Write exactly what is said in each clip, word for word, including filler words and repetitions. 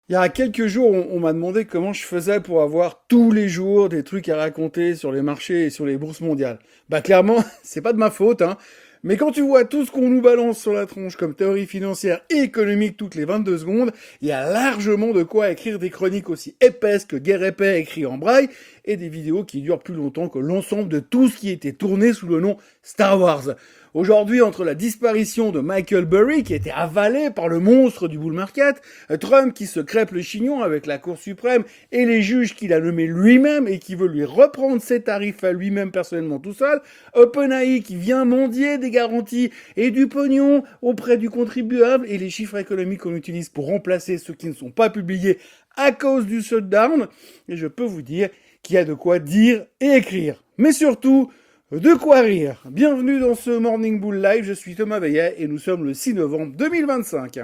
Il y a quelques jours, on, on m'a demandé comment je faisais pour avoir tous les jours des trucs à raconter sur les marchés et sur les bourses mondiales. Bah clairement, c'est pas de ma faute, hein. Mais quand tu vois tout ce qu'on nous balance sur la tronche comme théorie financière et économique toutes les vingt-deux secondes, il y a largement de quoi écrire des chroniques aussi épaisses que Guerre épais écrit en braille et des vidéos qui durent plus longtemps que l'ensemble de tout ce qui était tourné sous le nom Star Wars. Aujourd'hui, entre la disparition de Michael Burry, qui a été avalé par le monstre du bull market, Trump qui se crêpe le chignon avec la Cour suprême et les juges qu'il a nommés lui-même et qui veut lui reprendre ses tarifs à lui-même personnellement tout seul, OpenAI qui vient mendier des garanties et du pognon auprès du contribuable et les chiffres économiques qu'on utilise pour remplacer ceux qui ne sont pas publiés à cause du shutdown, et je peux vous dire qu'il y a de quoi dire et écrire. Mais surtout, de quoi rire. Bienvenue dans ce Morning Bull Live, je suis Thomas Veillet et nous sommes le six novembre deux mille vingt-cinq.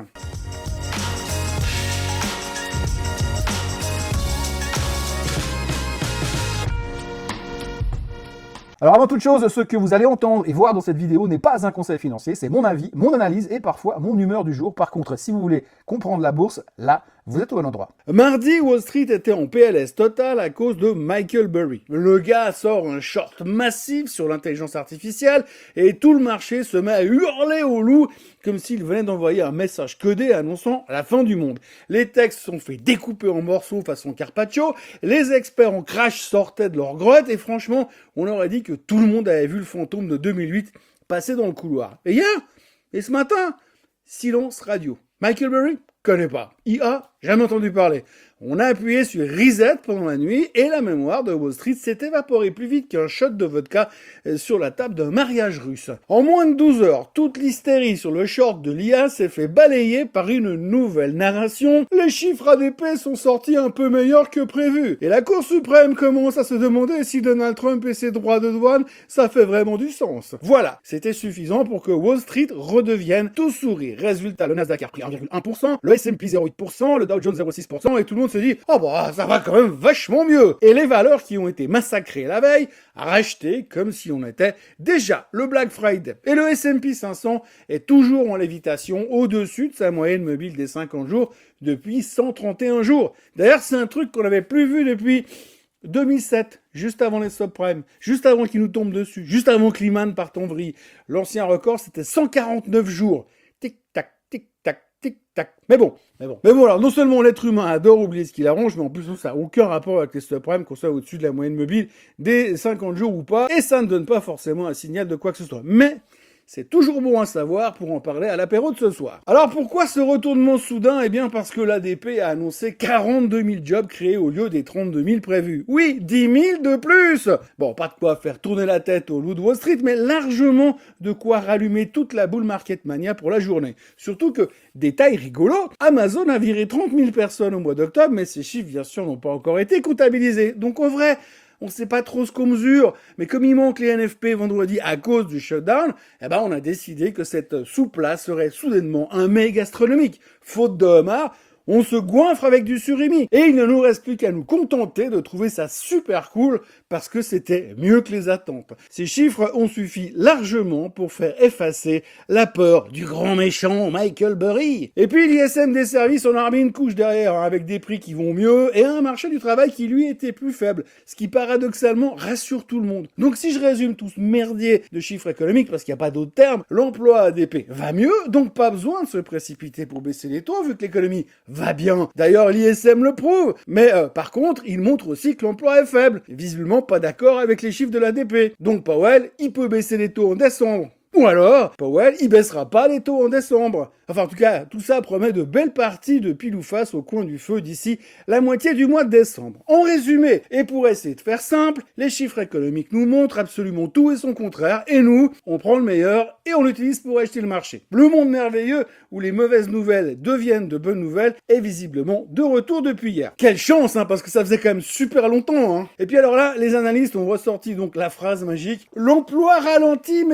Alors avant toute chose, ce que vous allez entendre et voir dans cette vidéo n'est pas un conseil financier, c'est mon avis, mon analyse et parfois mon humeur du jour. Par contre, si vous voulez comprendre la bourse, là, vous êtes au bon endroit. Mardi, Wall Street était en P L S total à cause de Michael Burry. Le gars sort un short massif sur l'intelligence artificielle et tout le marché se met à hurler au loup comme s'il venait d'envoyer un message codé annonçant la fin du monde. Les textes sont fait découper en morceaux façon Carpaccio, les experts en crash sortaient de leur grotte et franchement, on aurait dit que tout le monde avait vu le fantôme de deux mille huit passer dans le couloir. Et hier, et ce matin, silence radio. Michael Burry? Connais pas. I A? Jamais entendu parler. On a appuyé sur Reset pendant la nuit et la mémoire de Wall Street s'est évaporée plus vite qu'un shot de vodka sur la table d'un mariage russe. En moins de douze heures, toute l'hystérie sur le short de l'I A s'est fait balayer par une nouvelle narration. Les chiffres A D P sont sortis un peu meilleurs que prévu. Et la Cour suprême commence à se demander si Donald Trump et ses droits de douane, ça fait vraiment du sens. Voilà, c'était suffisant pour que Wall Street redevienne tout sourire. Résultat, le Nasdaq a pris un virgule un pour cent, le S and P zéro virgule huit pour cent, le Dow Jones zéro virgule six pour cent et tout le monde se dit « Oh bah ça va quand même vachement mieux !» Et les valeurs qui ont été massacrées la veille, rachetées comme si on était déjà le Black Friday. Et le S and P cinq cents est toujours en lévitation au-dessus de sa moyenne mobile des cinquante jours depuis cent trente et un jours. D'ailleurs, c'est un truc qu'on n'avait plus vu depuis deux mille sept, juste avant les subprimes, juste avant qu'ils nous tombent dessus, juste avant que Lehman parte en vrille. L'ancien record, c'était cent quarante-neuf jours. Tic-tac, tic-tac, tic-tac. Mais bon, mais bon. Mais bon, alors, non seulement l'être humain adore oublier ce qu'il arrange, mais en plus, ça n'a aucun rapport avec les subprimes, qu'on soit au-dessus de la moyenne mobile des cinquante jours ou pas, et ça ne donne pas forcément un signal de quoi que ce soit. Mais c'est toujours bon à savoir pour en parler à l'apéro de ce soir. Alors pourquoi ce retournement soudain? Eh bien parce que l'A D P a annoncé quarante-deux mille jobs créés au lieu des trente-deux mille prévus. Oui, dix mille de plus. Bon, pas de quoi faire tourner la tête au loup de Wall Street, mais largement de quoi rallumer toute la bull market mania pour la journée. Surtout que, détail rigolo, Amazon a viré trente mille personnes au mois d'octobre, mais ces chiffres bien sûr n'ont pas encore été comptabilisés. Donc en vrai, on sait pas trop ce qu'on mesure, mais comme il manque les N F P vendredi à cause du shutdown, eh ben on a décidé que cette soupe-là serait soudainement un mets gastronomique. Faute de homard, on se goinfre avec du surimi. Et il ne nous reste plus qu'à nous contenter de trouver ça super cool parce que c'était mieux que les attentes. Ces chiffres ont suffi largement pour faire effacer la peur du grand méchant Michael Burry. Et puis l'I S M des services en a remis une couche derrière, hein, avec des prix qui vont mieux et un marché du travail qui lui était plus faible, ce qui paradoxalement rassure tout le monde. Donc si je résume tout ce merdier de chiffres économiques, parce qu'il n'y a pas d'autre terme, l'emploi A D P va mieux, donc pas besoin de se précipiter pour baisser les taux vu que l'économie va bien. D'ailleurs, l'I S M le prouve. Mais euh, par contre, il montre aussi que l'emploi est faible. Visiblement pas d'accord avec les chiffres de l'A D P. Donc Powell, il peut baisser les taux en décembre. Ou alors, Powell, il baissera pas les taux en décembre. Enfin, en tout cas, tout ça promet de belles parties de pile ou face au coin du feu d'ici la moitié du mois de décembre. En résumé, et pour essayer de faire simple, les chiffres économiques nous montrent absolument tout et son contraire, et nous, on prend le meilleur et on l'utilise pour acheter le marché. Le monde merveilleux où les mauvaises nouvelles deviennent de bonnes nouvelles est visiblement de retour depuis hier. Quelle chance, hein, parce que ça faisait quand même super longtemps, hein. Et puis alors là, les analystes ont ressorti donc la phrase magique « L'emploi ralentit, mais pas trop ».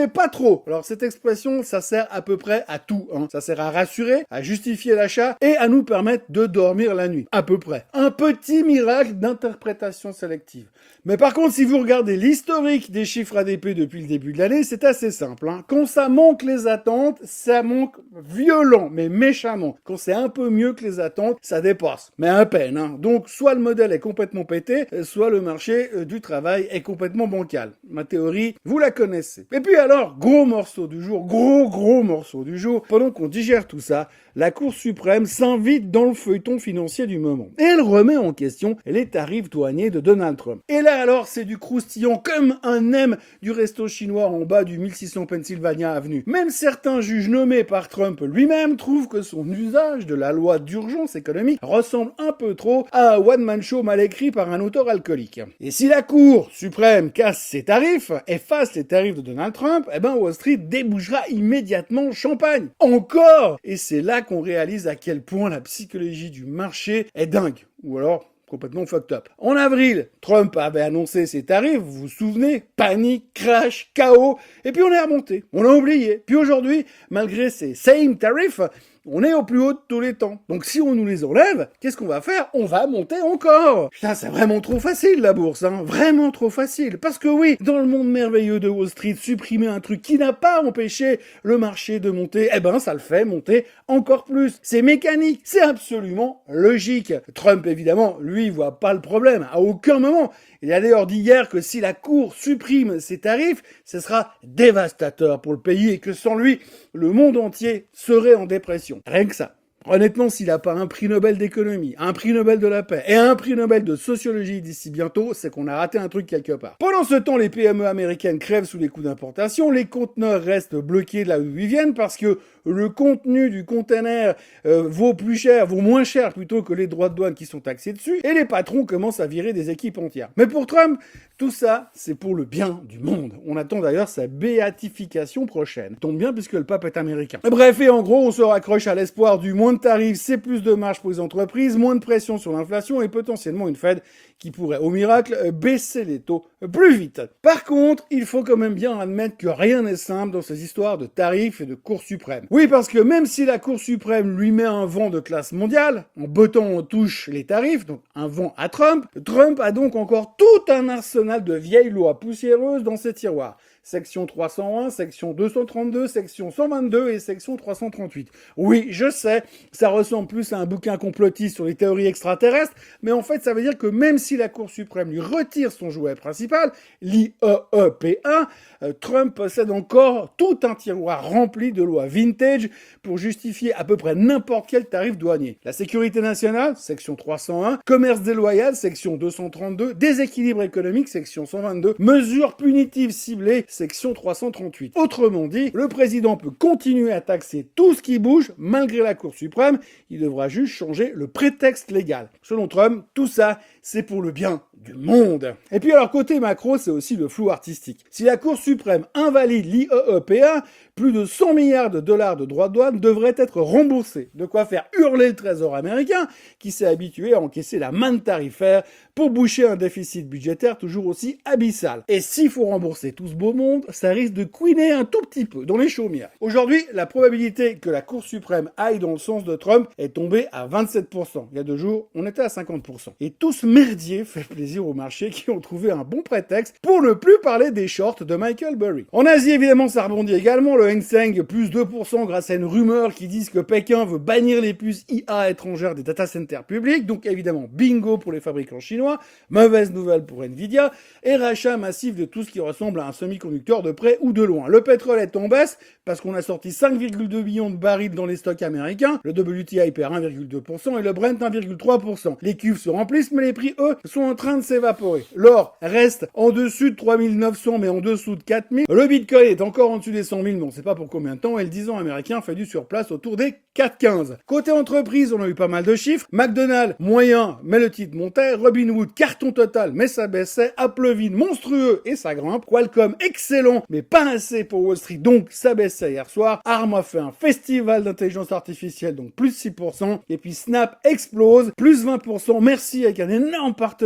Alors cette expression, ça sert à peu près à tout. Hein. Ça sert à rassurer, à justifier l'achat et à nous permettre de dormir la nuit. À peu près. Un petit miracle d'interprétation sélective. Mais par contre, si vous regardez l'historique des chiffres A D P depuis le début de l'année, c'est assez simple. Hein. Quand ça manque les attentes, ça manque violent, mais méchamment. Quand c'est un peu mieux que les attentes, ça dépasse. Mais à peine. Hein. Donc, soit le modèle est complètement pété, soit le marché euh, du travail est complètement bancal. Ma théorie, vous la connaissez. Et puis alors, gros morceau du jour, gros gros morceau du jour, pendant qu'on digère tout ça, la Cour suprême s'invite dans le feuilleton financier du moment. Et elle remet en question les tarifs douaniers de Donald Trump. Et là alors, c'est du croustillant comme un M du resto chinois en bas du mille six cents Pennsylvania Avenue. Même certains juges nommés par Trump lui-même trouvent que son usage de la loi d'urgence économique ressemble un peu trop à un one-man show mal écrit par un auteur alcoolique. Et si la Cour suprême casse ses tarifs, efface les tarifs de Donald Trump, eh ben Wall Street débouchera immédiatement champagne. Encore! Et c'est là qu'on réalise à quel point la psychologie du marché est dingue. Ou alors complètement fucked up. En avril, Trump avait annoncé ses tarifs, vous vous souvenez? Panique, crash, chaos, et puis on est remonté. On a oublié. Puis aujourd'hui, malgré ces same tarifs, on est au plus haut de tous les temps. Donc si on nous les enlève, qu'est-ce qu'on va faire? On va monter encore. Putain, c'est vraiment trop facile la bourse, hein. Vraiment trop facile. Parce que oui, dans le monde merveilleux de Wall Street, supprimer un truc qui n'a pas empêché le marché de monter, eh ben ça le fait monter encore plus. C'est mécanique, c'est absolument logique. Trump, évidemment, lui, il voit pas le problème, à aucun moment. Il a d'ailleurs dit hier que si la Cour supprime ses tarifs, ce sera dévastateur pour le pays et que sans lui, le monde entier serait en dépression. Rien que ça. Honnêtement, s'il n'a pas un prix Nobel d'économie, un prix Nobel de la paix et un prix Nobel de sociologie d'ici bientôt, c'est qu'on a raté un truc quelque part. Pendant ce temps, les P M E américaines crèvent sous les coûts d'importation, les conteneurs restent bloqués de là où ils viennent parce que le contenu du container euh, vaut plus cher, vaut moins cher plutôt que les droits de douane qui sont taxés dessus, et les patrons commencent à virer des équipes entières. Mais pour Trump, tout ça, c'est pour le bien du monde. On attend d'ailleurs sa béatification prochaine. Tombe bien puisque le pape est américain. Bref, et en gros, on se raccroche à l'espoir du moins de tarifs, c'est plus de marge pour les entreprises, moins de pression sur l'inflation et potentiellement une Fed qui pourrait, au miracle, baisser les taux plus vite. Par contre, il faut quand même bien admettre que rien n'est simple dans ces histoires de tarifs et de Cour suprême. Oui, parce que même si la Cour suprême lui met un vent de classe mondiale, en bottant en touche les tarifs, donc un vent à Trump, Trump a donc encore tout un arsenal de vieilles lois poussiéreuses dans ses tiroirs. Section trois cent un, section deux cent trente-deux, section cent vingt-deux et section trois cent trente-huit. Oui, je sais, ça ressemble plus à un bouquin complotiste sur les théories extraterrestres, mais en fait, ça veut dire que même si la Cour suprême lui retire son jouet principal, l'I E E P un, euh, Trump possède encore tout un tiroir rempli de lois vintage pour justifier à peu près n'importe quel tarif douanier. La sécurité nationale, section trois cent un, commerce déloyal, section deux cent trente-deux, déséquilibre économique, section cent vingt-deux, mesures punitives ciblées, section trois cent trente-huit. Autrement dit, le président peut continuer à taxer tout ce qui bouge, malgré la Cour suprême, il devra juste changer le prétexte légal. Selon Trump, tout ça, c'est pour le bien du monde. Et puis alors, côté macro, c'est aussi le flou artistique. Si la Cour suprême invalide l'I E E P un, plus de cent milliards de dollars de droits de douane devraient être remboursés. De quoi faire hurler le trésor américain, qui s'est habitué à encaisser la manne tarifaire pour boucher un déficit budgétaire toujours aussi abyssal. Et s'il faut rembourser tout ce beau monde, ça risque de couiner un tout petit peu dans les chaumières. Aujourd'hui, la probabilité que la Cour suprême aille dans le sens de Trump est tombée à vingt-sept pour cent. Il y a deux jours, on était à cinquante pour cent. Et tout ce merdier fait plaisir aux marchés qui ont trouvé un bon prétexte pour ne plus parler des shorts de Michael Burry. En Asie, évidemment, ça rebondit également. Le Hang Seng, plus deux pour cent grâce à une rumeur qui dit que Pékin veut bannir les puces I A étrangères des data centers publics. Donc évidemment, bingo pour les fabricants chinois. Mauvaise nouvelle pour Nvidia. Et rachat massif de tout ce qui ressemble à un semi-conducteur de près ou de loin. Le pétrole est en baisse parce qu'on a sorti cinq virgule deux millions de barils dans les stocks américains. Le W T I perd un virgule deux pour cent et le Brent un virgule trois pour cent. Les cuves se remplissent, mais les prix, eux, sont en train de s'évaporer. L'or reste en dessus de trois mille neuf cents, mais en dessous de quatre mille. Le Bitcoin est encore en dessus des cent mille, mais on sait pas pour combien de temps, et le dix ans américain fait du surplace autour des quatre virgule quinze. Côté entreprise, on a eu pas mal de chiffres. McDonald's, moyen, mais le titre montait. Robinhood, carton total, mais ça baissait. Applevin, monstrueux, et ça grimpe. Qualcomm, excellent, mais pas assez pour Wall Street, donc ça baissait hier soir. Arm a fait un festival d'intelligence artificielle, donc plus six pour cent. Et puis Snap explose, plus vingt pour cent. Merci, avec un énorme partenariat avec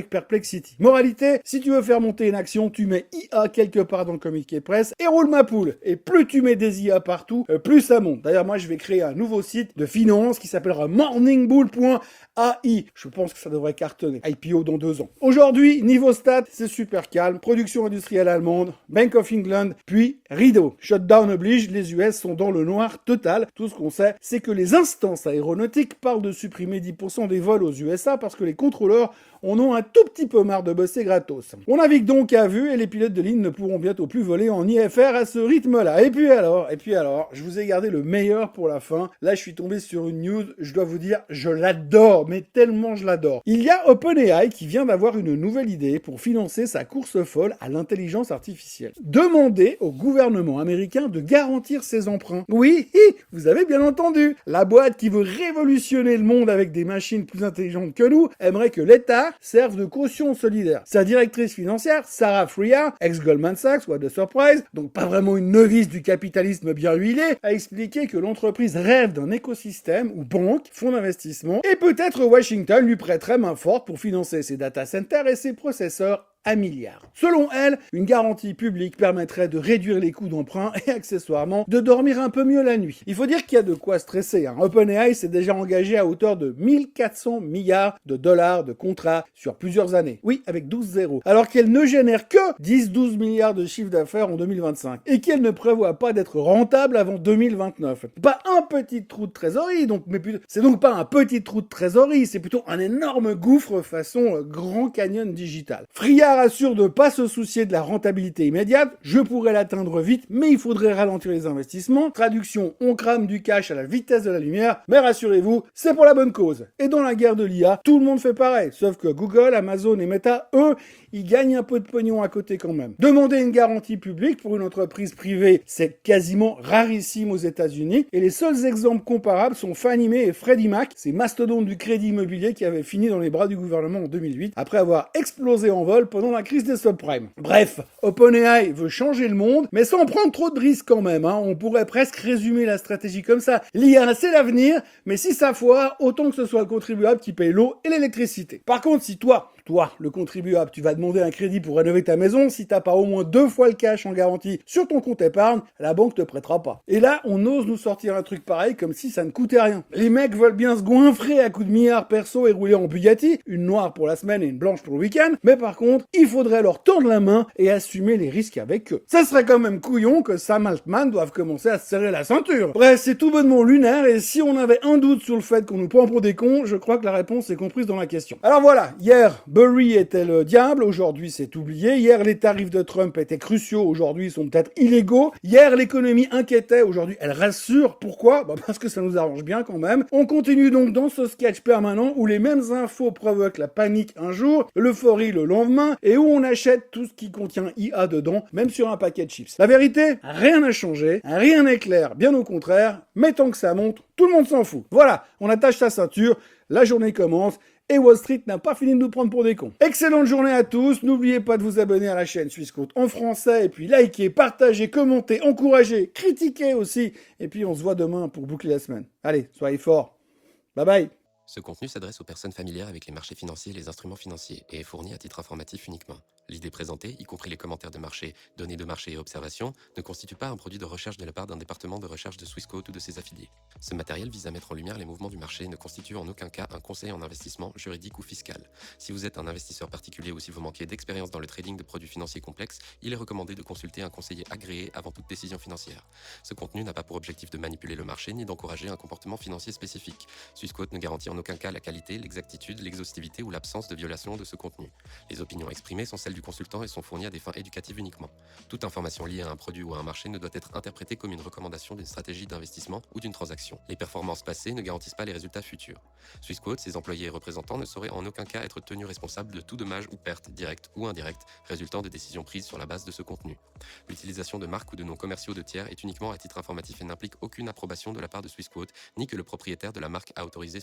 avec Perplexity. Moralité, si tu veux faire monter une action, tu mets I A quelque part dans le communiqué de presse et roule ma poule. Et plus tu mets des I A partout, plus ça monte. D'ailleurs, moi, je vais créer un nouveau site de finance qui s'appellera morningbull point A I. Je pense que ça devrait cartonner. I P O dans deux ans. Aujourd'hui, niveau stats, c'est super calme. Production industrielle allemande, Bank of England, puis rideau. Shutdown oblige, les U S sont dans le noir total. Tout ce qu'on sait, c'est que les instances aéronautiques parlent de supprimer dix pour cent des vols aux U S A parce que les contrôleurs en ont un tout petit peu marre de bosser gratos. On navigue donc à vue et les pilotes de ligne ne pourront bientôt plus voler en I F R à ce rythme-là. Et puis alors, et puis alors, je vous ai gardé le meilleur pour la fin. Là, je suis tombé sur une news, je dois vous dire, je l'adore, mais tellement je l'adore. Il y a OpenAI qui vient d'avoir une nouvelle idée pour financer sa course folle à l'intelligence artificielle. Demander au gouvernement américain de garantir ses emprunts. Oui, vous avez bien entendu. La boîte qui veut révolutionner le monde avec des machines plus intelligentes que nous aimerait que l'État serve de caution solidaire. Sa directrice financière, Sarah Friar, ex-Goldman Sachs, what a surprise, donc pas vraiment une novice du capitalisme bien huilé, a expliqué que l'entreprise rêve d'un écosystème où banques, fonds d'investissement et peut-être Washington lui prêterait main forte pour financer ses data centers et ses processeurs à milliards. Selon elle, une garantie publique permettrait de réduire les coûts d'emprunt et accessoirement de dormir un peu mieux la nuit. Il faut dire qu'il y a de quoi stresser. Hein. OpenAI s'est déjà engagé à hauteur de mille quatre cents milliards de dollars de contrats sur plusieurs années. Oui, avec douze zéros. Alors qu'elle ne génère que dix à douze milliards de chiffre d'affaires en deux mille vingt-cinq et qu'elle ne prévoit pas d'être rentable avant deux mille vingt-neuf. Pas un petit trou de trésorerie, donc, mais plutôt, c'est donc pas un petit trou de trésorerie, c'est plutôt un énorme gouffre façon euh, Grand Canyon digital. Friard assure de ne pas se soucier de la rentabilité immédiate, je pourrais l'atteindre vite, mais il faudrait ralentir les investissements. Traduction, on crame du cash à la vitesse de la lumière, mais rassurez-vous, c'est pour la bonne cause. Et dans la guerre de l'I A, tout le monde fait pareil, sauf que Google, Amazon et Meta, eux, ils gagnent un peu de pognon à côté quand même. Demander une garantie publique pour une entreprise privée, c'est quasiment rarissime aux États-Unis, et les seuls exemples comparables sont Fannie Mae et Freddie Mac, ces mastodontes du crédit immobilier qui avaient fini dans les bras du gouvernement en deux mille huit, après avoir explosé en vol pendant la crise des subprimes. Bref, OpenAI veut changer le monde, mais sans prendre trop de risques quand même. Hein. On pourrait presque résumer la stratégie comme ça. L'I A, c'est l'avenir, mais si ça foire, autant que ce soit le contribuable qui paye l'eau et l'électricité. Par contre, si toi, toi, le contribuable, tu vas demander un crédit pour rénover ta maison, si t'as pas au moins deux fois le cash en garantie sur ton compte épargne, la banque te prêtera pas. Et là, on ose nous sortir un truc pareil comme si ça ne coûtait rien. Les mecs veulent bien se goinfrer à coups de milliards perso et rouler en Bugatti, une noire pour la semaine et une blanche pour le week-end, mais par contre, il faudrait leur tordre la main et assumer les risques avec eux. Ça serait quand même couillon que Sam Altman doive commencer à se serrer la ceinture. Bref, c'est tout bonnement lunaire et si on avait un doute sur le fait qu'on nous prend pour des cons, je crois que la réponse est comprise dans la question. Alors voilà, hier, Burry était le diable, aujourd'hui c'est oublié. Hier, les tarifs de Trump étaient cruciaux, aujourd'hui ils sont peut-être illégaux. Hier, l'économie inquiétait, aujourd'hui elle rassure. Pourquoi ? Bah parce que ça nous arrange bien quand même. On continue donc dans ce sketch permanent où les mêmes infos provoquent la panique un jour, l'euphorie le lendemain, et où on achète tout ce qui contient I A dedans, même sur un paquet de chips. La vérité, rien n'a changé, rien n'est clair, bien au contraire, mais tant que ça monte, tout le monde s'en fout. Voilà, on attache sa ceinture, la journée commence, et Wall Street n'a pas fini de nous prendre pour des cons. Excellente journée à tous, n'oubliez pas de vous abonner à la chaîne Swissquote en français, et puis likez, partagez, commentez, encouragez, critiquez aussi, et puis on se voit demain pour boucler la semaine. Allez, soyez forts. Bye bye. Ce contenu s'adresse aux personnes familières avec les marchés financiers et les instruments financiers et est fourni à titre informatif uniquement. L'idée présentée, y compris les commentaires de marché, données de marché et observations, ne constitue pas un produit de recherche de la part d'un département de recherche de Swissquote ou de ses affiliés. Ce matériel vise à mettre en lumière les mouvements du marché et ne constitue en aucun cas un conseil en investissement juridique ou fiscal. Si vous êtes un investisseur particulier ou si vous manquez d'expérience dans le trading de produits financiers complexes, il est recommandé de consulter un conseiller agréé avant toute décision financière. Ce contenu n'a pas pour objectif de manipuler le marché ni d'encourager un comportement financier spécifique. Swissquote ne garantit en aucun cas la qualité, l'exactitude, l'exhaustivité ou l'absence de violation de ce contenu. Les opinions exprimées sont celles du consultant et sont fournies à des fins éducatives uniquement. Toute information liée à un produit ou à un marché ne doit être interprétée comme une recommandation d'une stratégie d'investissement ou d'une transaction. Les performances passées ne garantissent pas les résultats futurs. Swissquote, ses employés et représentants ne sauraient en aucun cas être tenus responsables de tout dommage ou perte, directe ou indirecte, résultant de décisions prises sur la base de ce contenu. L'utilisation de marques ou de noms commerciaux de tiers est uniquement à titre informatif et n'implique aucune approbation de la part de Swissquote, ni que le propriétaire de la marque a autorisé Swissquote à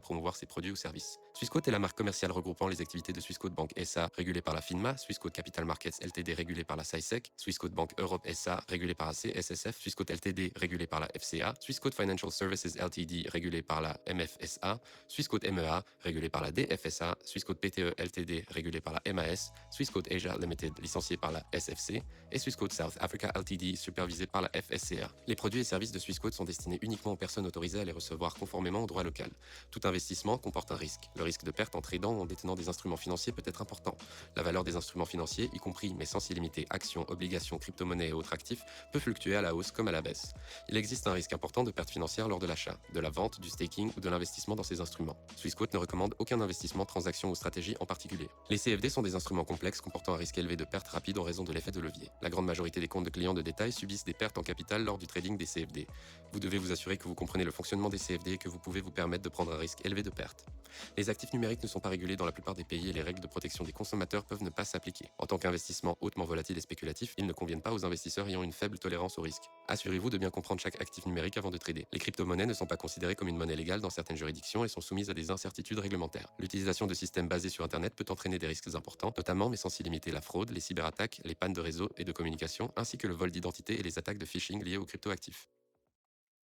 promouvoir ses produits ou services. Swissquote est la marque commerciale regroupant les activités de Swissquote Bank S A, régulée par la FINMA, Swissquote Capital Markets Ltd, régulée par la S A I S E C, Swissquote Bank Europe S A, régulée par la C S S F, Swissquote Ltd, régulée par la F C A, Swissquote Financial Services Ltd, régulée par la M F S A, Swissquote M E A, régulée par la D F S A, Swissquote P T E Ltd, régulée par la M A S, Swissquote Asia Limited, licenciée par la S F C, et Swissquote South Africa Ltd, supervisée par la F S C A. Les produits et services de Swissquote sont destinés uniquement aux personnes autorisées à les recevoir conformément au droit local. Tout investissement comporte un risque. Le risque de perte en tradant ou en détenant des instruments financiers peut être important. La valeur des instruments financiers, y compris mais sans s'y limiter actions, obligations, crypto-monnaies et autres actifs, peut fluctuer à la hausse comme à la baisse. Il existe un risque important de perte financière lors de l'achat, de la vente, du staking ou de l'investissement dans ces instruments. Swissquote ne recommande aucun investissement, transaction ou stratégie en particulier. Les C F D sont des instruments complexes comportant un risque élevé de perte rapide en raison de l'effet de levier. La grande majorité des comptes de clients de détail subissent des pertes en capital lors du trading des C F D. Vous devez vous assurer que vous comprenez le fonctionnement des C F D et que vous pouvez vous permettre de prendre un risque élevé de perte. Les actifs numériques ne sont pas régulés dans la plupart des pays et les règles de protection des consommateurs peuvent ne pas s'appliquer. En tant qu'investissement hautement volatile et spéculatif, ils ne conviennent pas aux investisseurs ayant une faible tolérance au risque. Assurez-vous de bien comprendre chaque actif numérique avant de trader. Les crypto-monnaies ne sont pas considérées comme une monnaie légale dans certaines juridictions et sont soumises à des incertitudes réglementaires. L'utilisation de systèmes basés sur Internet peut entraîner des risques importants, notamment mais sans s'y limiter la fraude, les cyberattaques, les pannes de réseau et de communication, ainsi que le vol d'identité et les attaques de phishing liées aux cryptoactifs.